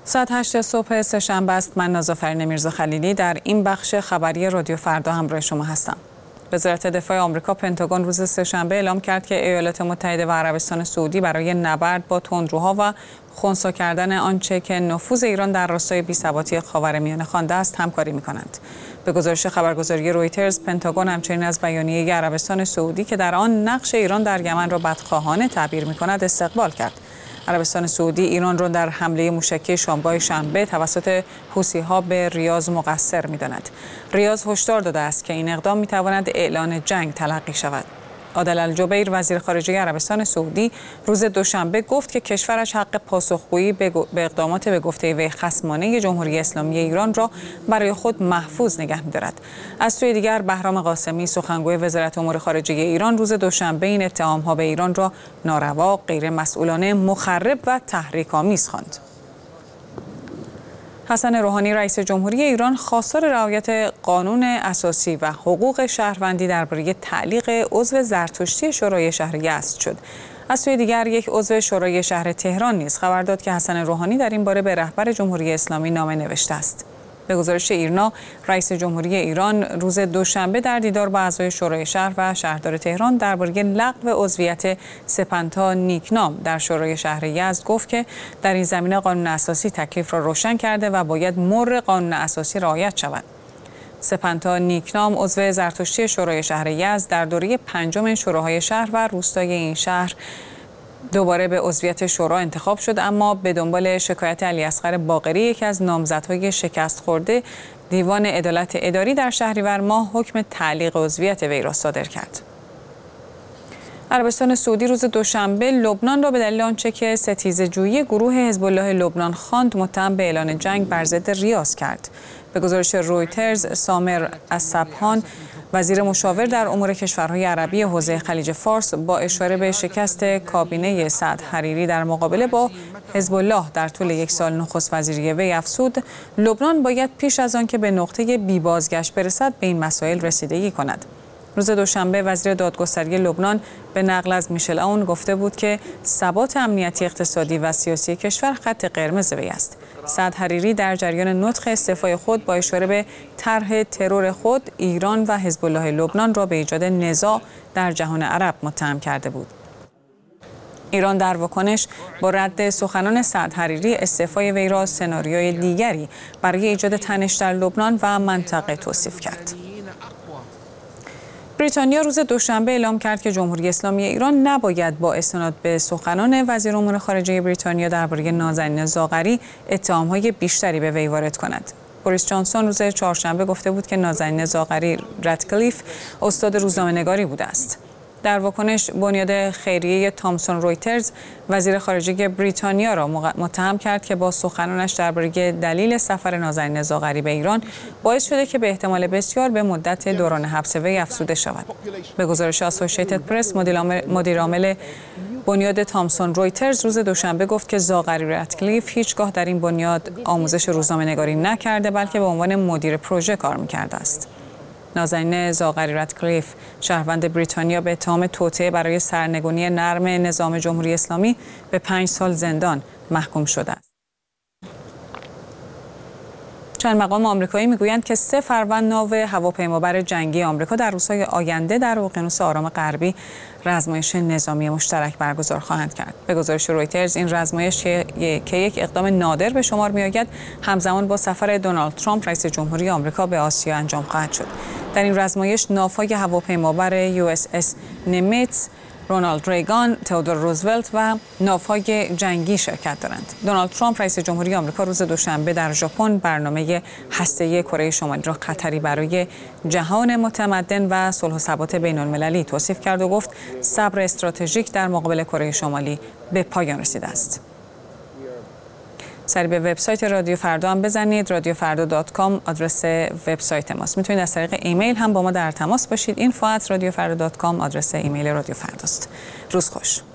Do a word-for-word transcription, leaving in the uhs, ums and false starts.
ساعت هشت صبح سه‌شنبه است. من نازافرین میرزا خلیلی در این بخش خبری رادیو فردا همراه شما هستم. وزارت دفاع آمریکا پنتاگون روز سه‌شنبه اعلام کرد که ایالات متحده و عربستان سعودی برای نبرد با تندروها و خنثی کردن آنچه که نفوذ ایران در راستای بی‌ثباتی خاورمیانه خوانده است همکاری می‌کنند. به گزارش خبرگزاری رویترز، پنتاگون همچنین از بیانیه عربستان سعودی که در آن نقش ایران در یمن را بدخواهانه تعبیر می‌کند استقبال کرد. عربستان سعودی ایران را در حمله موشکی شامگاه شنبه توسط حوثی‌ها به ریاض مقصر می‌داند. ریاض هشدار داده است که این اقدام می‌تواند اعلان جنگ تلقی شود. عادل الجبیر وزیر خارجه عربستان سعودی روز دوشنبه گفت که کشورش حق پاسخگویی به اقدامات به گفته وی خصمانه جمهوری اسلامی ایران را برای خود محفوظ نگه می‌دارد. از سوی دیگر بهرام قاسمی سخنگوی وزارت امور خارجه ایران روز دوشنبه این اتهام‌ها به ایران را ناروا، غیرمسئولانه، مخرب و تحریک‌آمیز خواند. حسن روحانی رئیس جمهوری ایران خواستار رعایت قانون اساسی و حقوق شهروندی درباره تعلیق عضو زرتشتی شورای شهر یزد شد. از سوی دیگر یک عضو شورای شهر تهران نیز خبر داد که حسن روحانی در این باره به رهبر جمهوری اسلامی نامه نوشته است. به گزارش ایرنا، رئیس جمهوری ایران روز دوشنبه در دیدار با اعضای شورای شهر و شهردار تهران درباره لغو عضویت سپنتا نیکنام در شورای شهر یزد گفت که در این زمینه قانون اساسی تکلیف را روشن کرده و باید مر قانون اساسی رعایت شود. سپنتا نیکنام عضو زرتشتی شورای شهر یزد در دوره پنجم شوراهای شهر و روستای این شهر دوباره به عضویت شورا انتخاب شد، اما به دنبال شکایت علیاصغر باقری یکی از نامزدهای شکست خورده، دیوان عدالت اداری در شهریور ماه حکم تعلیق عضویت وی را صادر کرد. عربستان سعودی روز دوشنبه لبنان را به دلیل آنچه که ستیزه‌جویی گروه حزب الله لبنان خواند متهم به اعلان جنگ بر ضد ریاض کرد. به گزارش رویترز، سامر الصبحان وزیر مشاور در امور کشورهای عربی حوزه خلیج فارس با اشاره به شکست کابینه سعد حریری در مقابله با حزب الله در طول یک سال نخست وزیری وی افزود لبنان باید پیش از آن که به نقطه بی بازگشت برسد به این مسائل رسیدگی کند. روز دوشنبه وزیر دادگستری لبنان به نقل از میشل اون گفته بود که ثبات امنیتی اقتصادی و سیاسی کشور خط قرمز وی است. سعد حریری در جریان نطق استعفای خود با اشاره به طرح ترور خود ایران و حزب الله لبنان را به ایجاد نزاع در جهان عرب متهم کرده بود. ایران در واکنش با رد سخنان سعد حریری استعفای وی را سناریوی دیگری برای ایجاد تنش در لبنان و منطقه توصیف کرد. بریتانیا روز دوشنبه اعلام کرد که جمهوری اسلامی ایران نباید با استناد به سخنان وزیر امور خارجه بریتانیا درباره نازنین زاغری اتهام‌های بیشتری به وی وارد کند. بوریس جانسون روز چهارشنبه گفته بود که نازنین زاغری رادکلیف استاد روزنامه‌نگاری بوده است. در واکنش بنیاد خیریه تامسون رویترز وزیر خارجه بریتانیا را متهم کرد که با سخنانش درباره دلیل سفر نازنین زاغری به ایران باعث شده که به احتمال بسیار به مدت دوران حبس وی افزوده شود. به گزارش اسوسییتد پرس، مدیر عامل بنیاد تامسون رویترز روز دوشنبه گفت که زاغری رادکلیف هیچگاه در این بنیاد آموزش روزنامه‌نگاری نکرده بلکه به عنوان مدیر پروژه کار می‌کرده است. نازنین زاغری رادکلیف شهروند بریتانیا به اتهام توطئه برای سرنگونی نرم نظام جمهوری اسلامی به پنج سال زندان محکوم شده است. چند مقام آمریکایی میگویند که سه فروند ناو هواپیمابر جنگی آمریکا در روزهای آینده در اقیانوس آرام غربی رزمایش نظامی مشترک برگزار خواهند کرد. به گزارش رویترز این رزمایش که یک اقدام نادر به شمار میآید همزمان با سفر دونالد ترامپ رئیس جمهوری آمریکا به آسیا انجام خواهد شد. در این رزمایش ناوهای هواپیمابر یو اس اس نیمیتز، رونالد ریگان، تئودور روزولت و ناوهای جنگی شرکت دارند. دونالد ترامپ رئیس جمهوری آمریکا روز دوشنبه در ژاپن برنامه هسته‌ای کره شمالی را خطری برای جهان متمدن و صلح و ثبات بین‌المللی توصیف کرد و گفت صبر استراتژیک در مقابل کره شمالی به پایان رسیده است. سری به وبسایت رادیو فردا هم بزنید. رادیو فردا دات کام آدرس وبسایت ماست. میتونید از طریق ایمیل هم با ما در تماس باشید. اینفو ات رادیو فردا دات کام آدرس ایمیل رادیو فرداست. روز خوش.